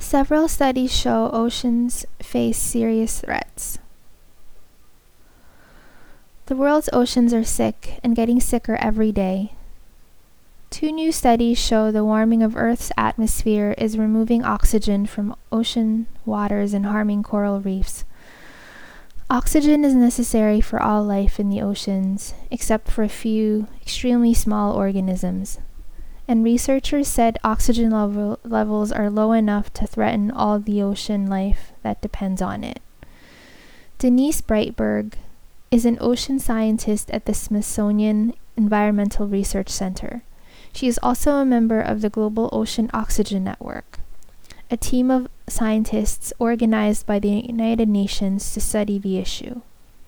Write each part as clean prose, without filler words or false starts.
Several studies show oceans face serious threats. The world's oceans are sick and getting sicker every day. 2 new studies show the warming of Earth's atmosphere is removing oxygen from ocean waters and harming coral reefs. Oxygen is necessary for all life in the oceans, except for a few extremely small organisms. And researchers said oxygen levels are low enough to threaten all the ocean life that depends on it. Denise Breitberg is an ocean scientist at the Smithsonian Environmental Research Center. She is also a member of the Global Ocean Oxygen Network, a team of scientists organized by the United Nations to study the issue.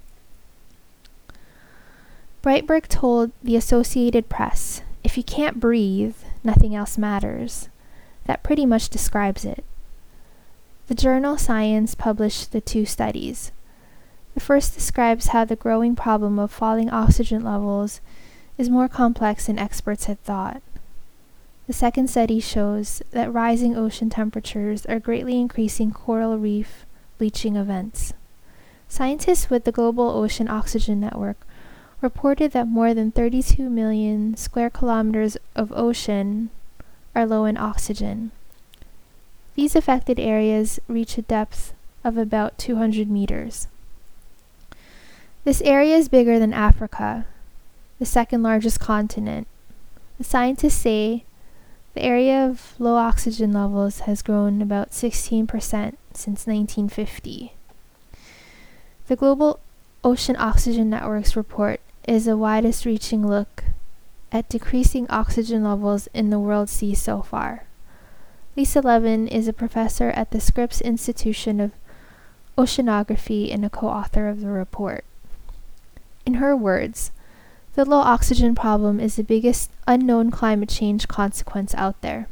Breitberg told the Associated Press, "If you can't breathe, nothing else matters." That pretty much describes it. The journal Science published the 2 studies. The first describes how the growing problem of falling oxygen levels is more complex than experts had thought. The second study shows that rising ocean temperatures are greatly increasing coral reef bleaching events. Scientists with the Global Ocean Oxygen Network reported that more than 32 million square kilometers of ocean are low in oxygen. These affected areas reach a depth of about 200 meters. This area is bigger than Africa, the second largest continent. The scientists say the area of low oxygen levels has grown about 16% since 1950. The Global Ocean Oxygen Network's report is the widest reaching look at decreasing oxygen levels in the world sea so far. Lisa Levin is a professor at the Scripps Institution of Oceanography and a co-author of the report. In her words, the low oxygen problem is the biggest unknown climate change consequence out there.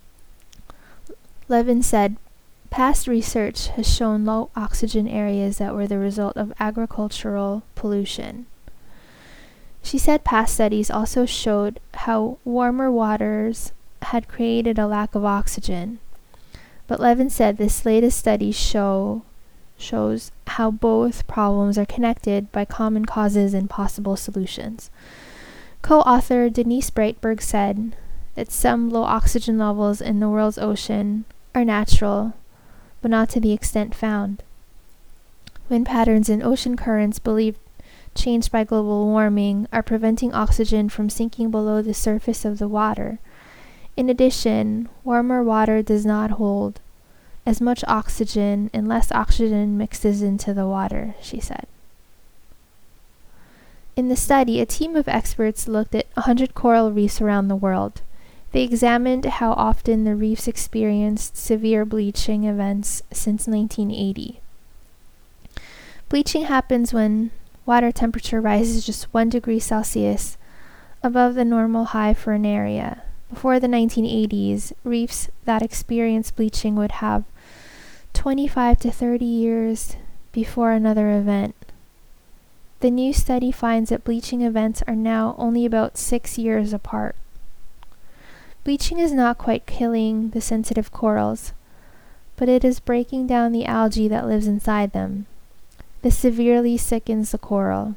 Levin said, past research has shown low oxygen areas that were the result of agricultural pollution. She said past studies also showed how warmer waters had created a lack of oxygen. But Levin said this latest study shows how both problems are connected by common causes and possible solutions. Co-author Denise Breitberg said that some low oxygen levels in the world's ocean are natural, but not to the extent found. Wind patterns in ocean currents believed changed by global warming are preventing oxygen from sinking below the surface of the water. In addition, warmer water does not hold as much oxygen and less oxygen mixes into the water, she said. In the study, a team of experts looked at 100 coral reefs around the world. They examined how often the reefs experienced severe bleaching events since 1980. Bleaching happens when water temperature rises just 1 degree Celsius above the normal high for an area. Before the 1980s, reefs that experienced bleaching would have 25 to 30 years before another event. The new study finds that bleaching events are now only about 6 years apart. Bleaching is not quite killing the sensitive corals, but it is breaking down the algae that lives inside them. This severely sickens the coral.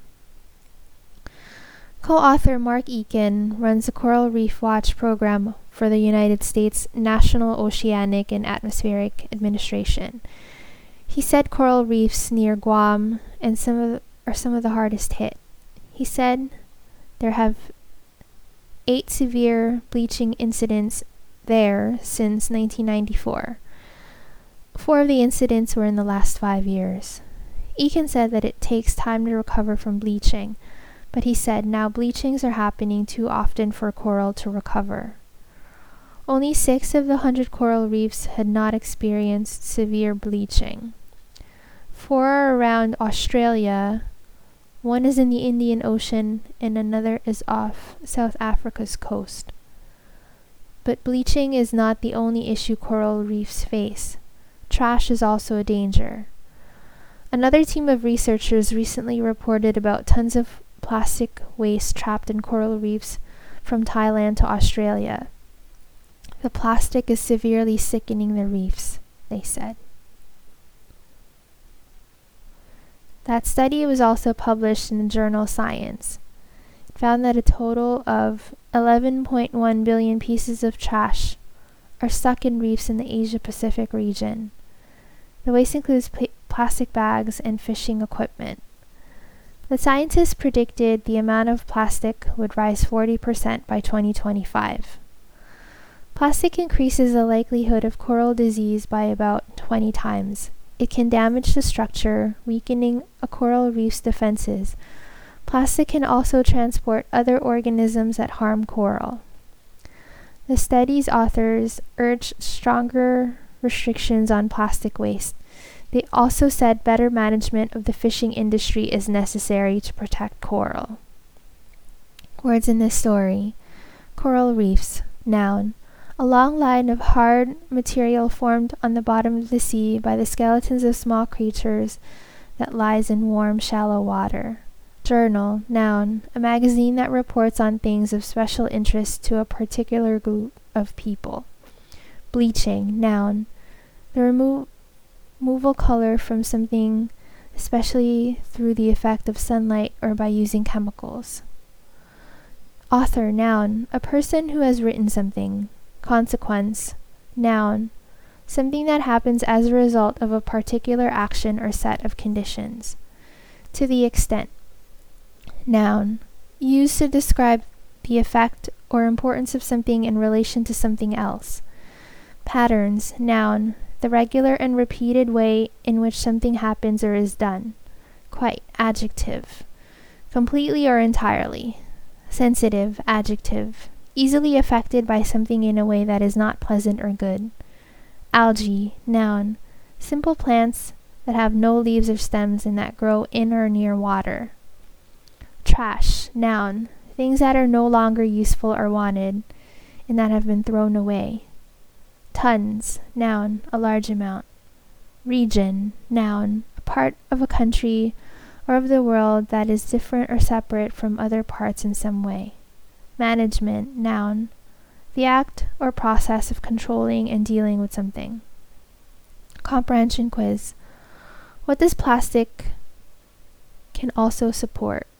Co-author Mark Eakin runs the Coral Reef Watch program for the United States National Oceanic and Atmospheric Administration. He said coral reefs near Guam are some of the hardest hit. He said there have 8 severe bleaching incidents there since 1994. 4 of the incidents were in the last 5 years. Eakin said that it takes time to recover from bleaching, but he said now bleachings are happening too often for coral to recover. Only 6 of the 100 coral reefs had not experienced severe bleaching. 4 are around Australia, 1 is in the Indian Ocean, and another is off South Africa's coast. But bleaching is not the only issue coral reefs face. Trash is also a danger. Another team of researchers recently reported about tons of plastic waste trapped in coral reefs from Thailand to Australia. The plastic is severely sickening the reefs. they said. That study was also published in the journal Science. It found that a total of 11.1 billion pieces of trash are stuck in reefs in the Asia-Pacific region. The waste includes plastic bags and fishing equipment. The scientists predicted the amount of plastic would rise 40% by 2025. Plastic increases the likelihood of coral disease by about 20 times. It can damage the structure, weakening a coral reef's defenses. Plastic can also transport other organisms that harm coral. The study's authors urged stronger restrictions on plastic waste. They also said better management of the fishing industry is necessary to protect coral. Words in this story. Coral reefs. Noun. A long line of hard material formed on the bottom of the sea by the skeletons of small creatures that lies in warm, shallow water. Journal. Noun. A magazine that reports on things of special interest to a particular group of people. Bleaching. Noun. The removal color from something, especially through the effect of sunlight or by using chemicals. Author. Noun. A person who has written something. Consequence. Noun. Something that happens as a result of a particular action or set of conditions. To the extent. Noun. Used to describe the effect or importance of something in relation to something else. Patterns. Noun. The regular and repeated way in which something happens or is done. Quite. Adjective. Completely or entirely. Sensitive. Adjective. Easily affected by something in a way that is not pleasant or good. Algae. Noun. Simple plants that have no leaves or stems and that grow in or near water. Trash. Noun. Things that are no longer useful or wanted and that have been thrown away. Tons. Noun. A large amount. Region. Noun. A part of a country or of the world that is different or separate from other parts in some way. Management. Noun. The act or process of controlling and dealing with something. Comprehension quiz. What does plastic can also support?